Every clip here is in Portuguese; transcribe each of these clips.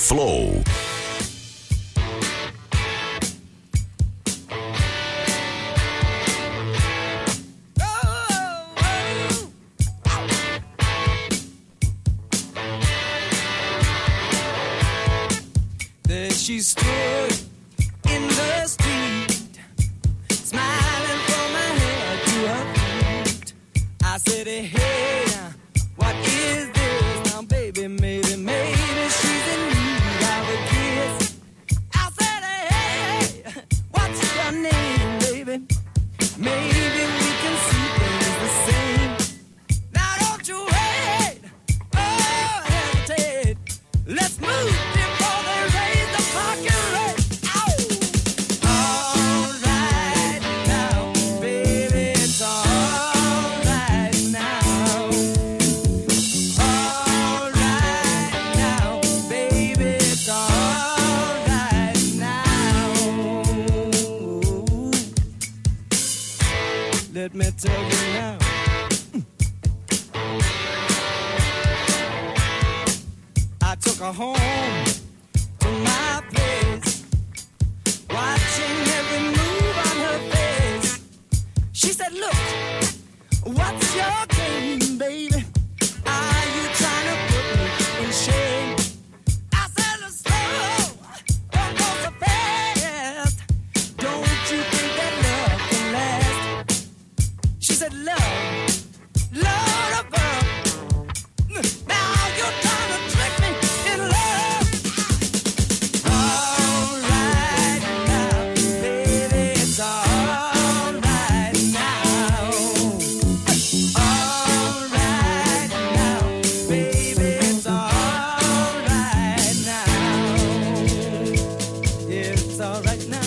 Flow. There she stood in the street, smiling from her head to her feet. I said, hey, what is this now, baby? Maybe she's in need of a kiss. I said, hey, what's your name, baby? Maybe we can see things the same. Now don't you wait, oh, hesitate. Let's move before they raise the parking rate. All right now, baby, it's all right now. All right now, baby, it's all right now. Let me tell you now. I took her home to my place, watching every move on her face. She said, look, what's your game, baby? Are you trying to put me in shame? I said, look, slow, don't go so fast. Don't you think that love can last? She said, love, love above. Now you're trying to trick me in love. All right now, baby, it's all right now. All right now, baby, it's all right now. Yeah, it's all right now.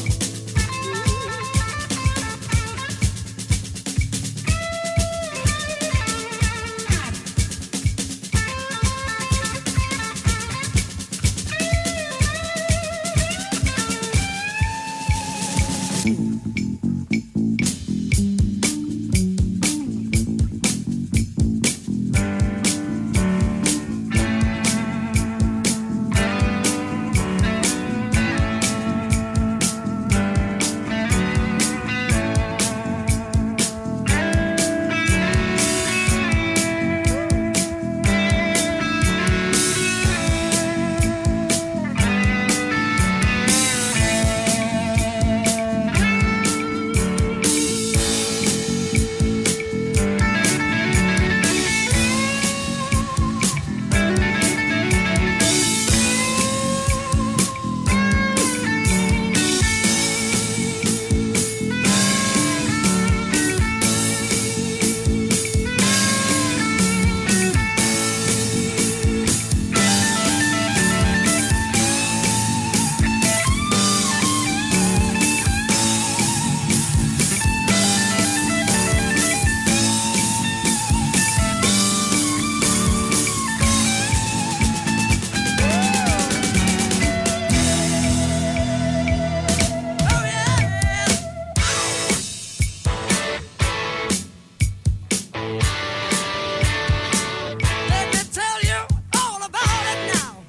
Let me tell you all about it now.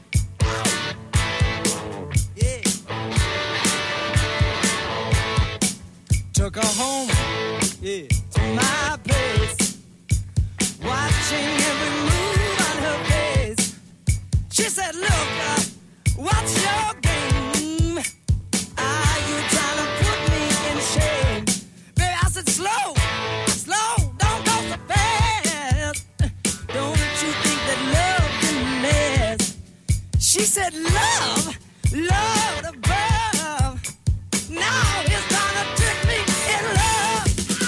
Yeah. Took her home, yeah, to my place, watching every move on her face. She said, look, what's your game? Are you trying to put me in shame? Baby, I said, slow, slow, don't go so fast. Don't you think that love can last? She said, love, love above. Now it's trying to trick me in love.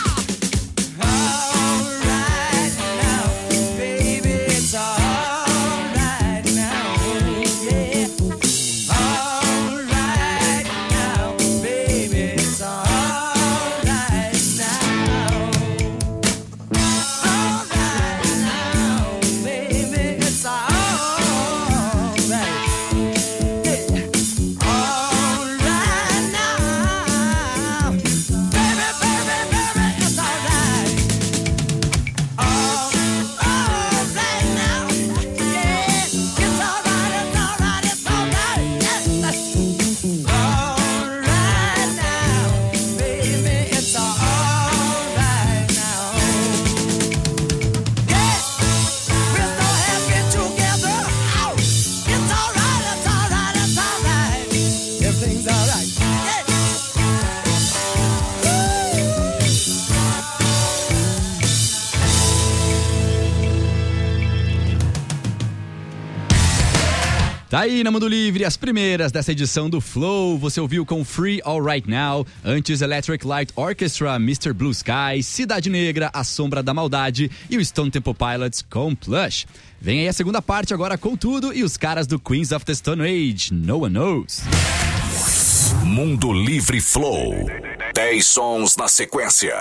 All right now, baby, it's all right now, yeah. All Tá aí na Mundo Livre, as primeiras dessa edição do Flow. Você ouviu com Free All Right Now, antes Electric Light Orchestra, Mr. Blue Sky, Cidade Negra, A Sombra da Maldade e o Stone Temple Pilots com Plush. Vem aí a segunda parte agora com tudo e os caras do Queens of the Stone Age, No One Knows. Mundo Livre Flow. 10 sons na sequência.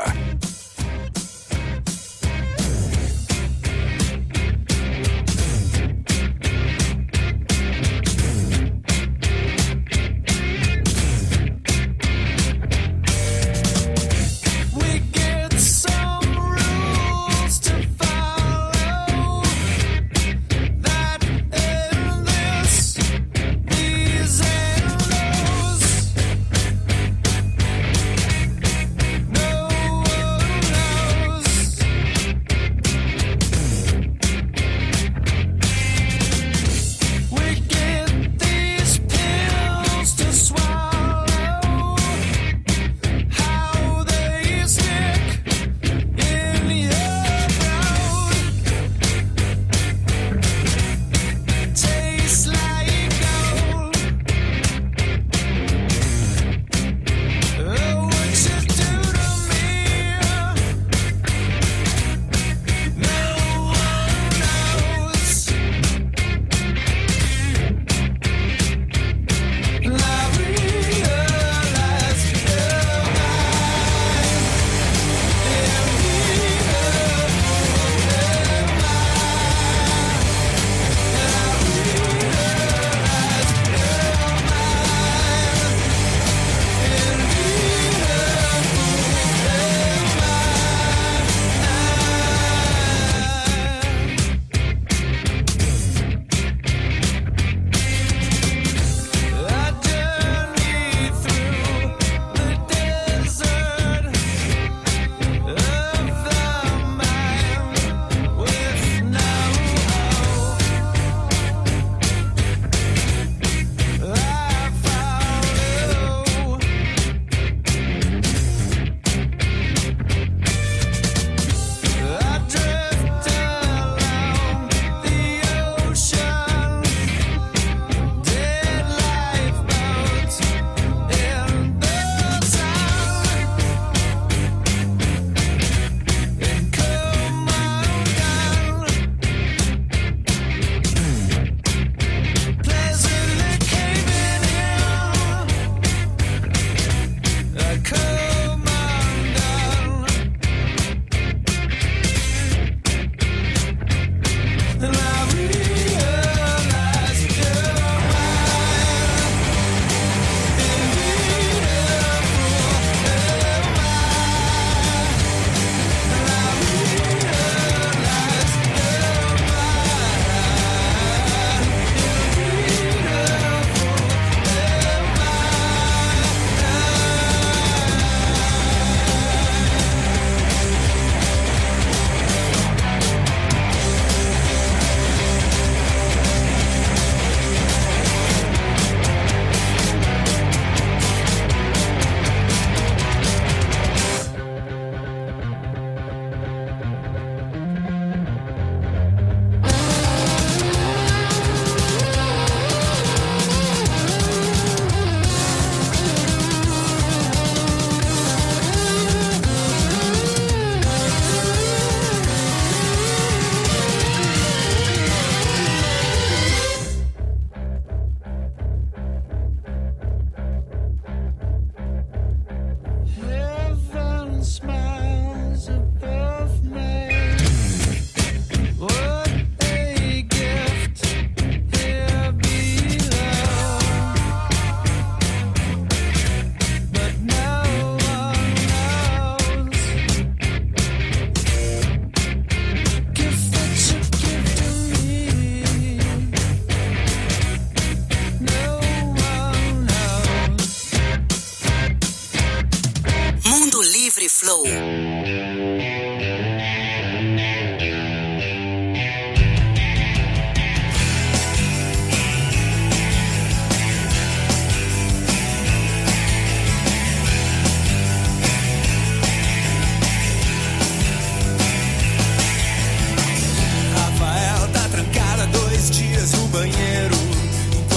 Flow. Rafael tá trancado há 2 dias no banheiro.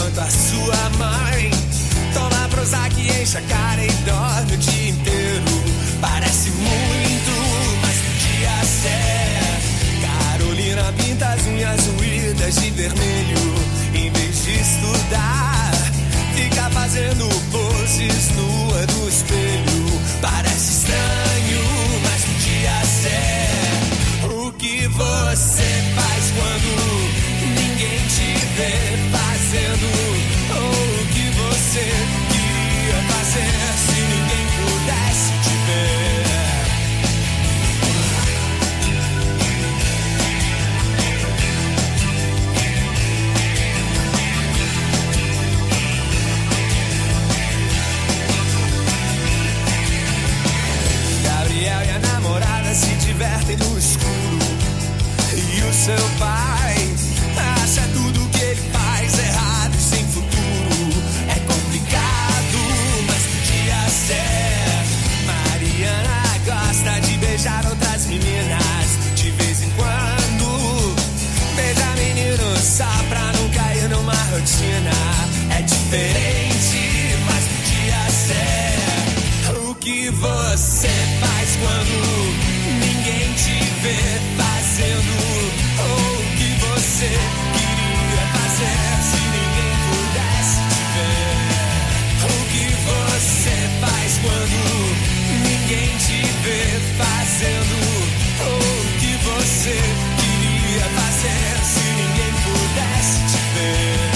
divertem no escuro. E o seu pai acha tudo que ele faz errado e sem futuro. É complicado, mas podia ser. Mariana gosta de beijar outras meninas de vez em quando. Beija menino só pra não cair numa rotina. É diferente, mas podia ser. O que você faz quando ninguém te vê fazendo? Ou o que você queria fazer se ninguém pudesse te ver? O que você faz quando ninguém te vê fazendo? Ou o que você queria fazer se ninguém pudesse te ver?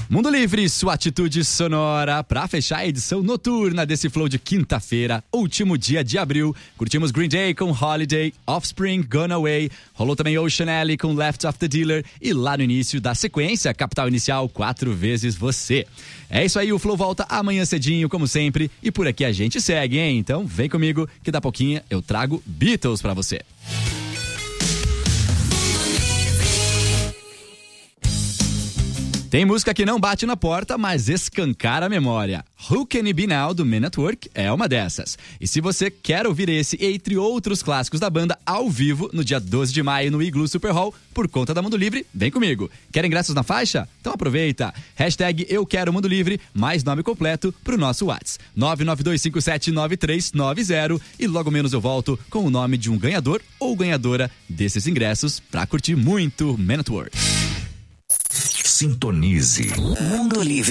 Mundo Livre, sua atitude sonora pra fechar a edição noturna desse Flow de quinta-feira, último dia de abril. Curtimos Green Day com Holiday, Offspring, Gone Away. Rolou também Ocean Alley com Left of the Dealer. E lá no início da sequência, Capital Inicial, 4 vezes você. É isso aí, o Flow volta amanhã cedinho, como sempre. E por aqui a gente segue, hein? Então vem comigo que da pouquinho eu trago Beatles pra você. Tem música que não bate na porta, mas escancara a memória. Who Can It Be Now, do Men at Work, é uma dessas. E se você quer ouvir esse, entre outros clássicos da banda, ao vivo, no dia 12 de maio, no Igloo Super Hall, por conta da Mundo Livre, vem comigo. Quer ingressos na faixa? Então aproveita. Hashtag Eu Quero Mundo Livre, mais nome completo pro nosso WhatsApp. 992579390 e logo menos eu volto com o nome de um ganhador ou ganhadora desses ingressos pra curtir muito Men at Work. Sintonize Mundo Livre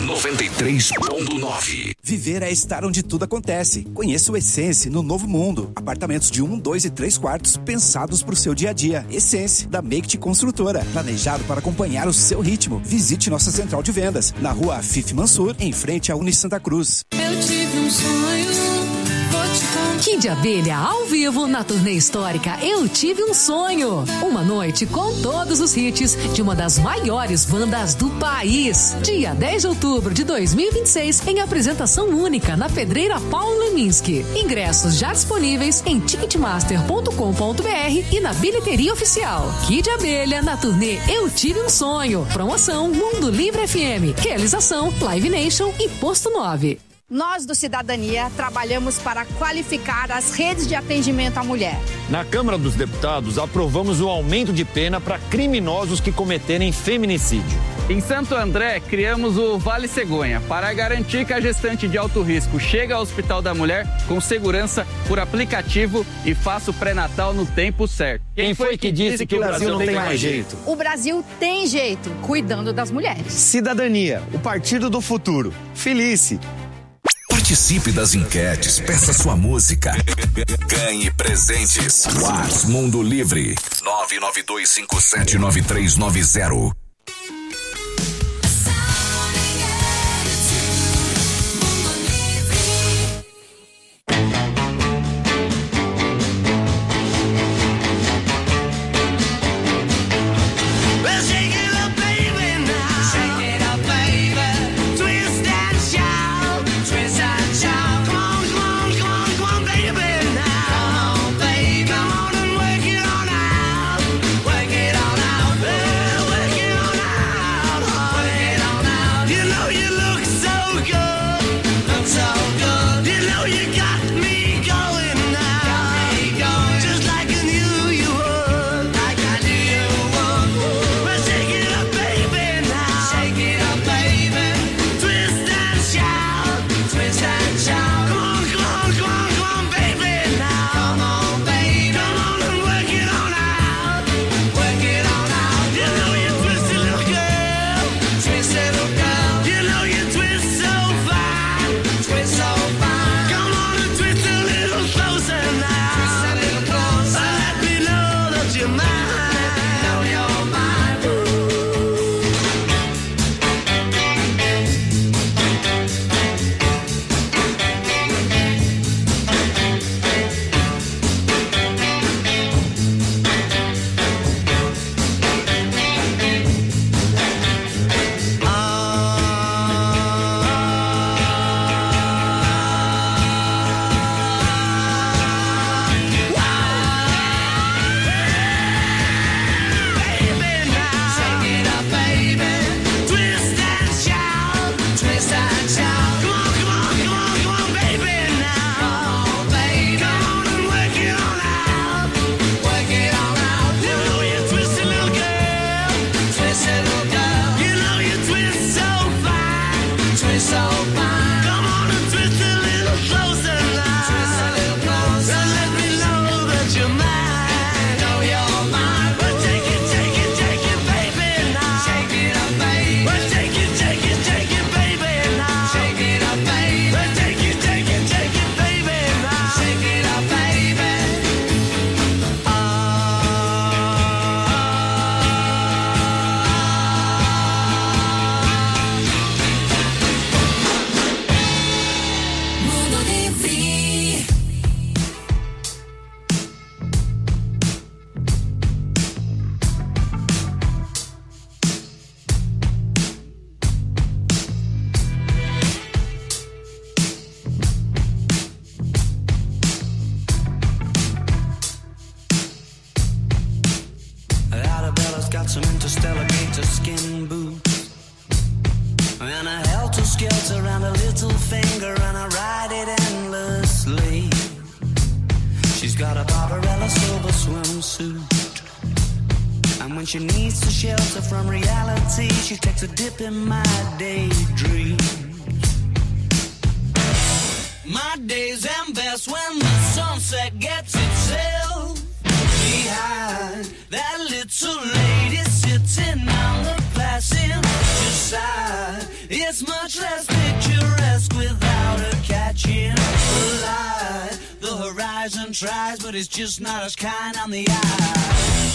93.9. Viver é estar onde tudo acontece. Conheça o Essence no Novo Mundo. Apartamentos de 1, 2 e 3 quartos pensados para o seu dia a dia. Essence, da Make Construtora. Planejado para acompanhar o seu ritmo. Visite nossa central de vendas na rua Afif Mansur, em frente à Uni Santa Cruz. Eu tive um sonho. Kid Abelha ao vivo na turnê histórica Eu Tive um Sonho. Uma noite com todos os hits de uma das maiores bandas do país. Dia 10 de outubro de 2026 em apresentação única na Pedreira Paulo Leminski. Ingressos já disponíveis em ticketmaster.com.br e na bilheteria oficial. Kid Abelha na turnê Eu Tive um Sonho. Promoção Mundo Livre FM. Realização Live Nation e Posto 9. Nós do Cidadania trabalhamos para qualificar as redes de atendimento à mulher. Na Câmara dos Deputados, aprovamos o aumento de pena para criminosos que cometerem feminicídio. Em Santo André, criamos o Vale Cegonha para garantir que a gestante de alto risco chega ao Hospital da Mulher com segurança por aplicativo e faça o pré-natal no tempo certo. Quem foi que disse que o Brasil não tem mais jeito? O Brasil tem jeito, cuidando das mulheres. Cidadania, o partido do futuro. Felice. Participe das enquetes, peça sua música, ganhe presentes. WhatsApp Mundo Livre 992579390. Work it on out. got some interstellar gator skin boots and a helter-skelter around a little finger, and I ride it endlessly. She's got a Barbarella silver swimsuit, and when she needs to shelter from reality, she takes a dip in my daydreams. My days end best when the sunset gets itself behind that little lady sitting on the passenger side. It's much less picturesque without her catching the light. The horizon tries, but it's just not as kind on the eye.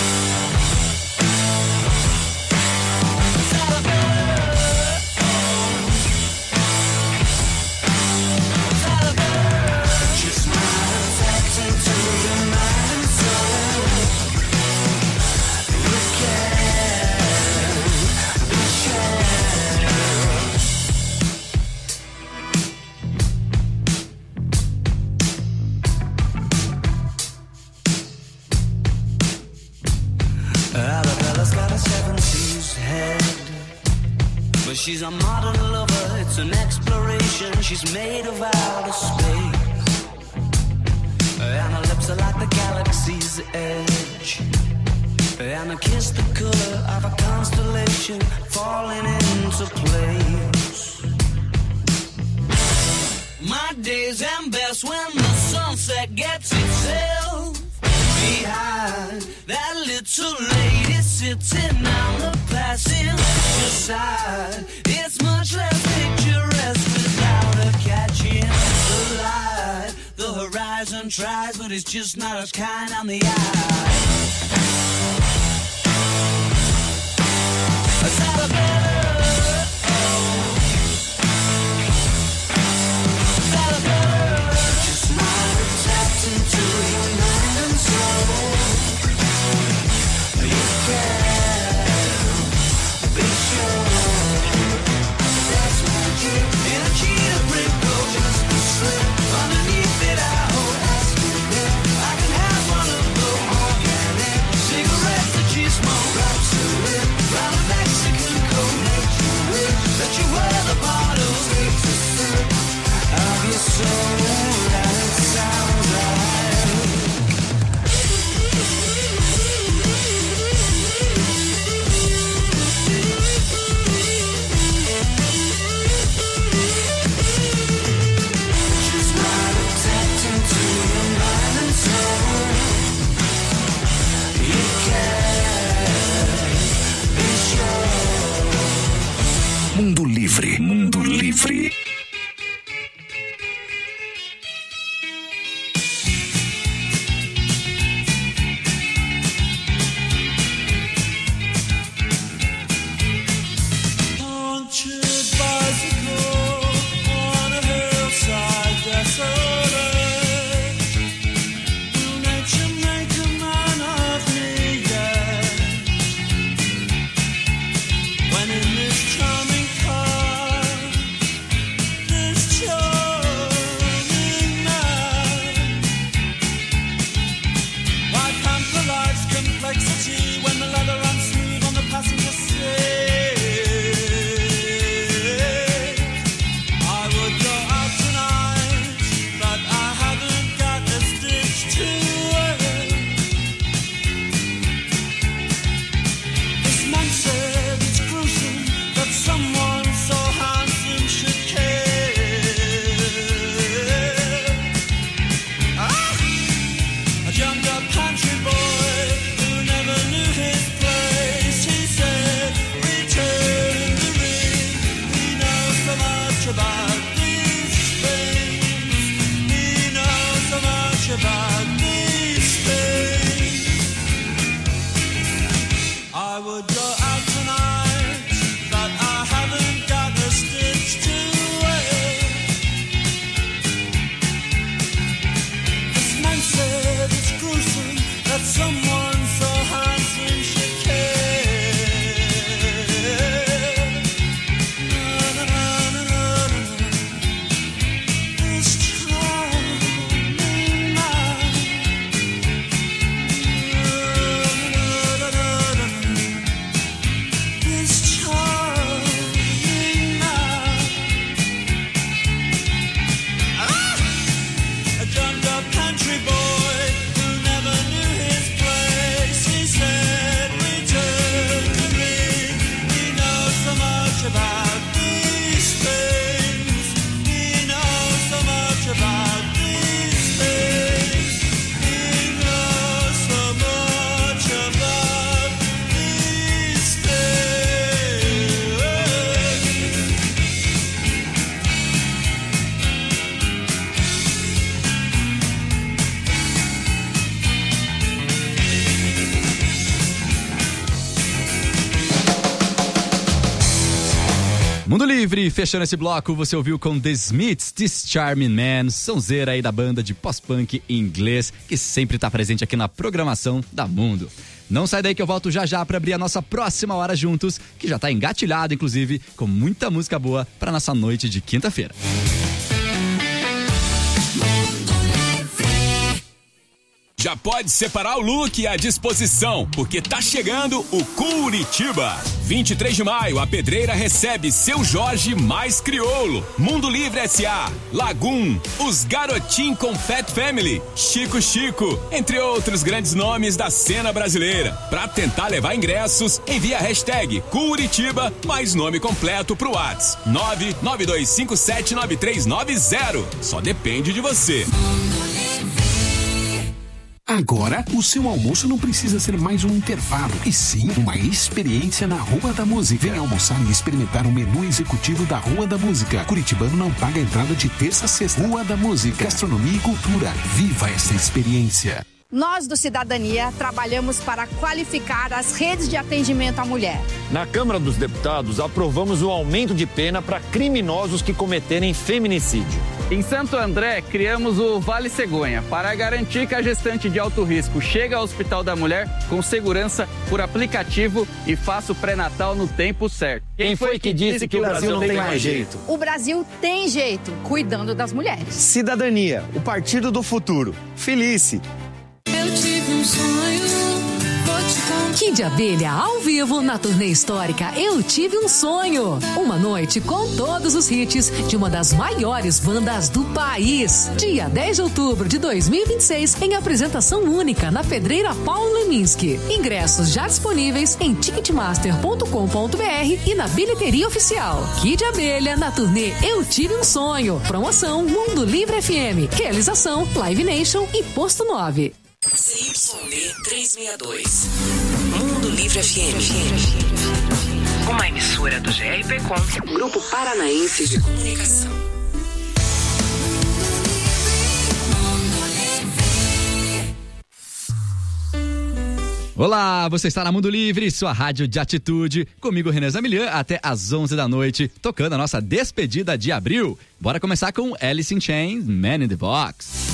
She's a modern lover, it's an exploration. She's made of outer space, and her lips are like the galaxy's edge, and her kiss the color of a constellation falling into place. My days end best when the sunset gets itself behind that little lady sitting on the passenger side. It's much less picturesque without her catching the light. The horizon tries, but it's just not as kind on the eye. Just might have tapped into your mind and soul. You can be sure that's magic in a cheetah print coat, just a slip underneath it. I hope that's good. I can have one of those organic cigarettes that you smoke. Right to it, round a Mexican coat. Make you wish that you were the bottles. Take a sip of your soul, and it sounds right. Mundo Livre, Mundo Livre. Livre, fechando esse bloco, você ouviu com The Smiths, This Charming Man, sonzeira aí da banda de pós-punk em inglês, que sempre tá presente aqui na programação da Mundo. Não sai daí que eu volto já já pra abrir a nossa próxima hora juntos, que já tá engatilhado, inclusive, com muita música boa pra nossa noite de quinta-feira. Já pode separar o look à disposição, porque tá chegando o Curitiba. 23 de maio, a Pedreira recebe Seu Jorge mais Crioulo, Mundo Livre S.A., Lagoon, Os Garotim com Fat Family, Chico Chico, entre outros grandes nomes da cena brasileira. Pra tentar levar ingressos, envia a hashtag Curitiba mais nome completo pro WhatsApp 992579390. Só depende de você. Agora, o seu almoço não precisa ser mais um intervalo, e sim uma experiência na Rua da Música. Venha almoçar e experimentar o menu executivo da Rua da Música. Curitibano não paga entrada de terça a sexta. Rua da Música, gastronomia e cultura. Viva essa experiência. Nós do Cidadania trabalhamos para qualificar as redes de atendimento à mulher. Na Câmara dos Deputados, aprovamos o aumento de pena para criminosos que cometerem feminicídio. Em Santo André, criamos o Vale Cegonha para garantir que a gestante de alto risco chega ao Hospital da Mulher com segurança por aplicativo e faça o pré-natal no tempo certo. Quem foi que disse que o Brasil não tem mais jeito? O Brasil tem jeito, cuidando das mulheres. Cidadania, o partido do futuro. Felice. Eu tive um sonho, vou te contar. Kid Abelha ao vivo na turnê histórica Eu Tive um Sonho. Uma noite com todos os hits de uma das maiores bandas do país. Dia 10 de outubro de 2026, em apresentação única na Pedreira Paulo Leminski. Ingressos já disponíveis em ticketmaster.com.br e na bilheteria oficial. Kid Abelha na turnê Eu Tive um Sonho. Promoção Mundo Livre FM. Realização Live Nation e Posto 9. CYD 362. Mundo Livre FM. Uma emissora do GRPcom, Grupo Paranaense de Comunicação. Olá, você está na Mundo Livre, sua rádio de atitude, comigo René Zamilian, até às 11 da noite, tocando a nossa despedida de abril. Bora começar com Alice in Chains, Man in the Box.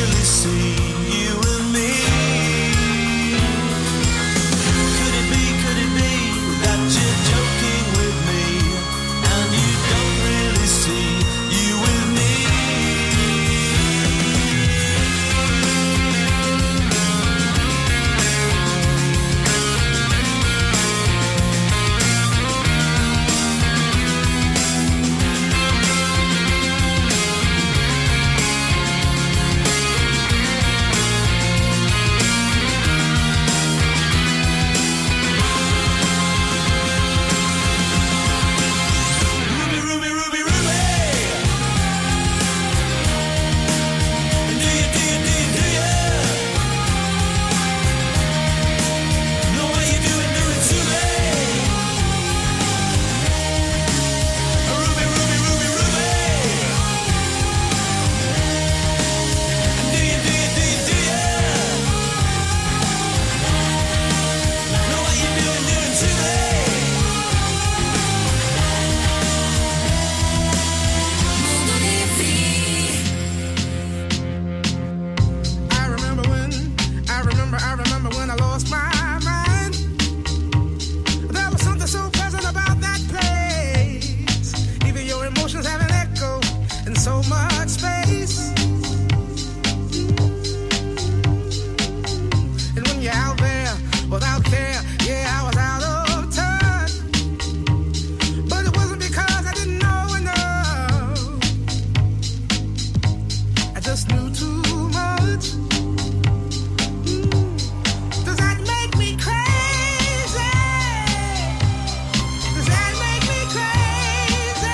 really see you and me? Could it be that you're joking with me and you don't really see you with me? I remember when I lost my mind. There was something so pleasant about that place. Even your emotions have an echo in so much space. And when you're out there without care, yeah, I was out of touch. But it wasn't because I didn't know enough. I just knew too much. Does that make me crazy? Does that make me crazy?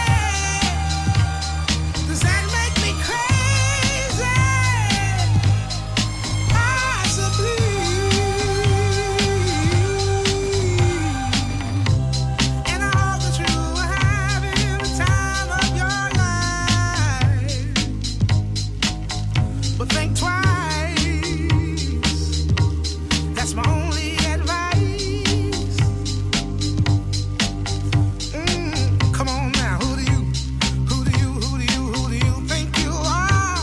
Does that make me crazy? Possibly. And I hope that you are having the time of your life. But think twice. That's my only advice. Come on now, who do you think you are?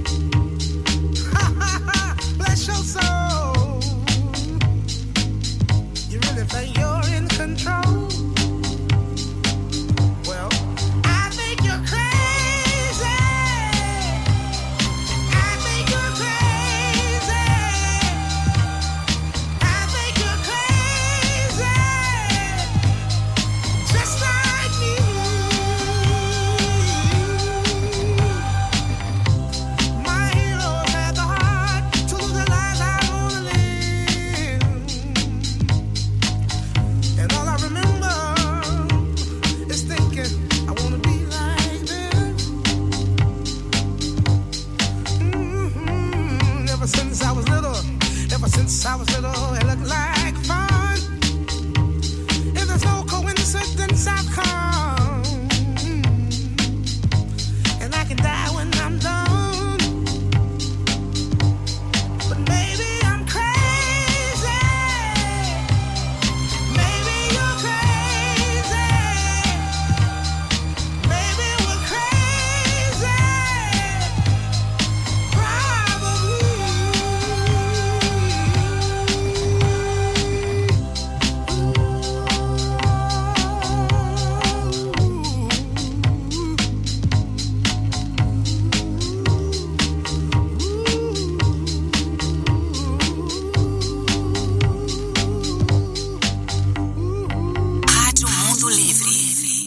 Bless your soul. You really think you're in control? Well, I think you're crazy. I think you're crazy. I think you're crazy. Just like me. My heroes had the heart to lose their lives. I wanna live. And all I remember is thinking I wanna be like them. Ever since I was little, it looked like fun. If there's no coincidence, I've come. And I can die when I'm done. But maybe I'm crazy. Maybe you're crazy. Maybe we're crazy. Rádio Mundo Livre.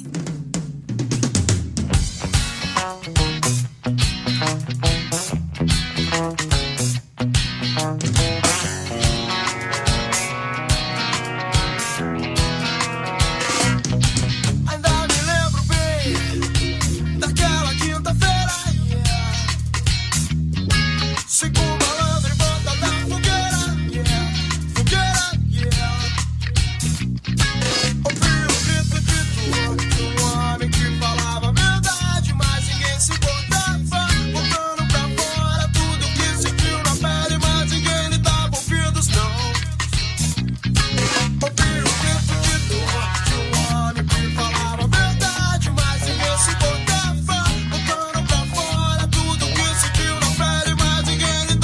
Ainda me lembro bem daquela quinta-feira, sigo malandro em volta da fogueira, ouvi o grito de um homem que falava a verdade, mas ninguém se importava, botando pra fora tudo que sentiu na pele, mas ninguém lhe dava ouvidos, não. Ouvi o grito de um homem que falava a verdade, mas ninguém se importava, botando pra fora tudo que sentiu na pele, mas ninguém lhe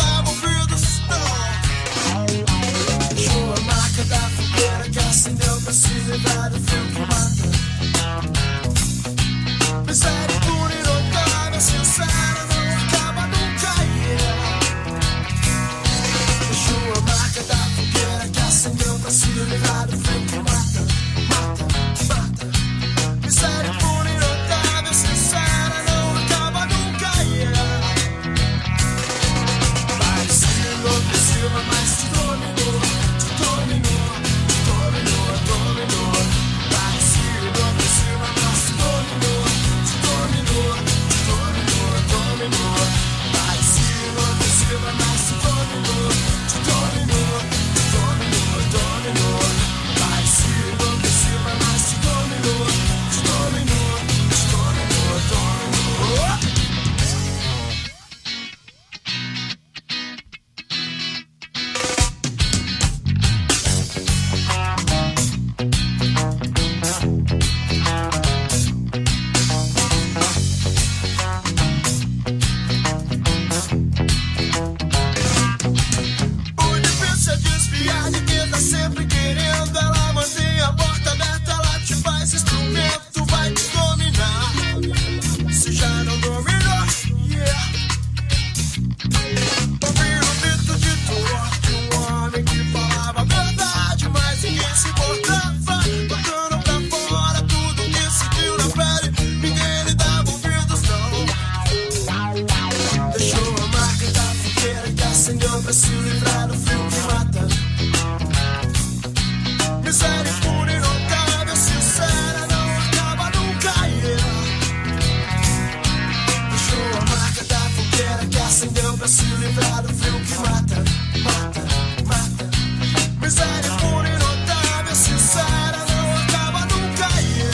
se livrar do frio que mata, mata, mata. Miséria pura e notável, sincera, não acaba nunca.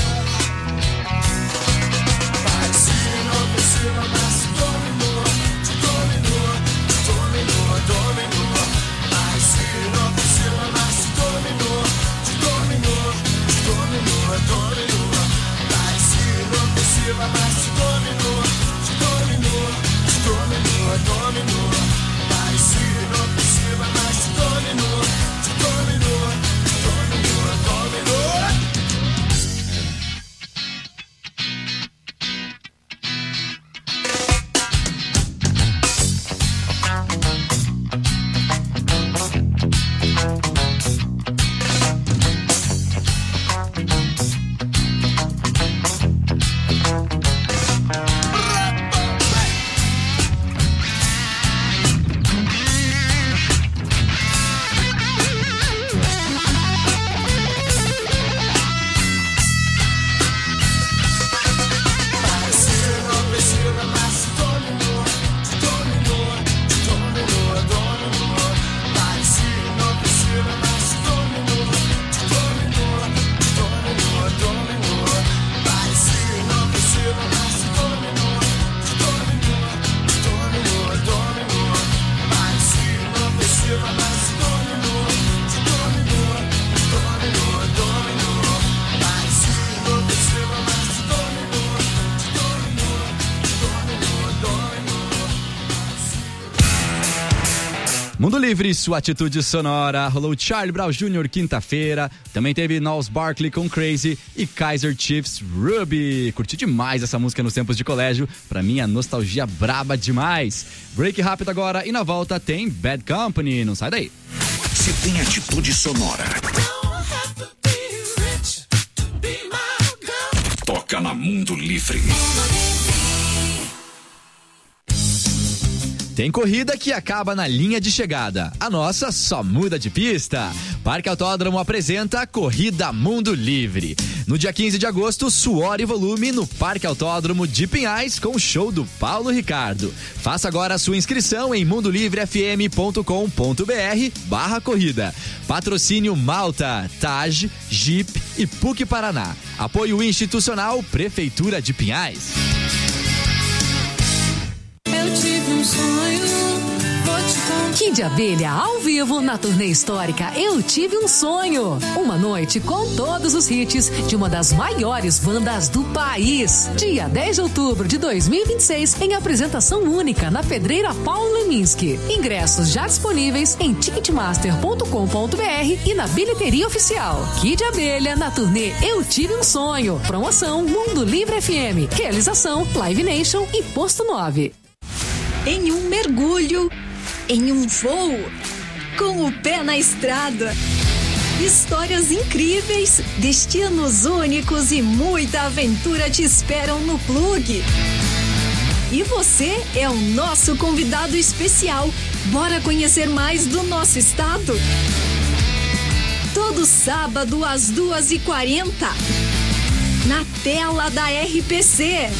Mas se inofensiva, mas se dominou, te dominou, te dominou, dominou. Mas se inofensiva, mas se dominou, te dominou, te dominou, dominou. Mas se inofensiva, mas se dominou, te dominou, te dominou, dominou. Mas se inofensiva, mas se dominou, te dominou, dominou, dominou. Mundo Livre, sua atitude sonora. Rolou Charlie Brown Jr. quinta-feira. Também teve Gnarls Barkley com Crazy e Kaiser Chiefs Ruby. Curti demais essa música nos tempos de colégio. Pra mim, a nostalgia braba demais. Break rápido agora e na volta tem Bad Company. Não sai daí. Se tem atitude sonora, toca na Mundo Livre. Tem corrida que acaba na linha de chegada. A nossa só muda de pista. Parque Autódromo apresenta a Corrida Mundo Livre. No dia 15 de agosto, Suor e Volume no Parque Autódromo de Pinhais com o show do Paulo Ricardo. Faça agora a sua inscrição em mundolivrefm.com.br/corrida. Patrocínio Malta, TAG, Jeep e PUC Paraná. Apoio institucional Prefeitura de Pinhais. Eu tive um sonho, vou te contar. Kid Abelha ao vivo na turnê histórica Eu Tive um Sonho. Uma noite com todos os hits de uma das maiores bandas do país. Dia 10 de outubro de 2026 em apresentação única na Pedreira Paulo Leminski. Ingressos já disponíveis em ticketmaster.com.br e na bilheteria oficial. Kid Abelha na turnê Eu Tive um Sonho. Promoção Mundo Livre FM. Realização Live Nation e Posto 9. Em um mergulho, em um voo, com o pé na estrada. Histórias incríveis, destinos únicos e muita aventura te esperam no Plug. E você é o nosso convidado especial. Bora conhecer mais do nosso estado? Todo sábado às 2h40, na tela da RPC.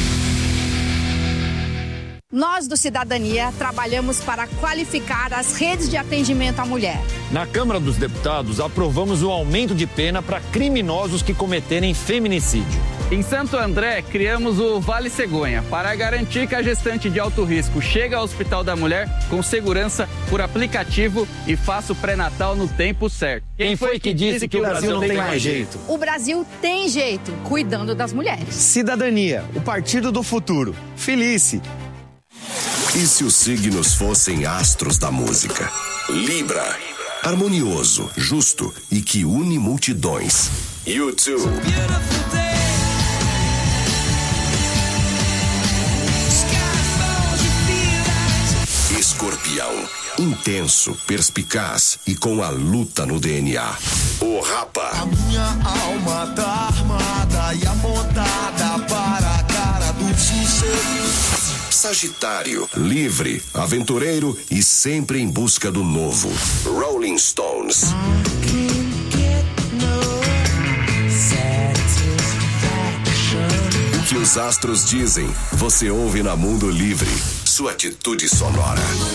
Nós do Cidadania trabalhamos para qualificar as redes de atendimento à mulher. Na Câmara dos Deputados, aprovamos o aumento de pena para criminosos que cometerem feminicídio. Em Santo André, criamos o Vale Cegonha para garantir que a gestante de alto risco chegue ao Hospital da Mulher com segurança por aplicativo e faça o pré-natal no tempo certo. Quem foi que disse que o Brasil não tem mais jeito? O Brasil tem jeito, cuidando das mulheres. Cidadania, o partido do futuro. Felice. E se os signos fossem astros da música? Libra, harmonioso, justo e que une multidões. YouTube. Escorpião, intenso, perspicaz e com a luta no DNA. O Rapa. A minha alma tá armada e apontada para a cara do sucesso. Sagitário, livre, aventureiro e sempre em busca do novo. Rolling Stones. O que os astros dizem, você ouve na Mundo Livre. sua atitude sonora.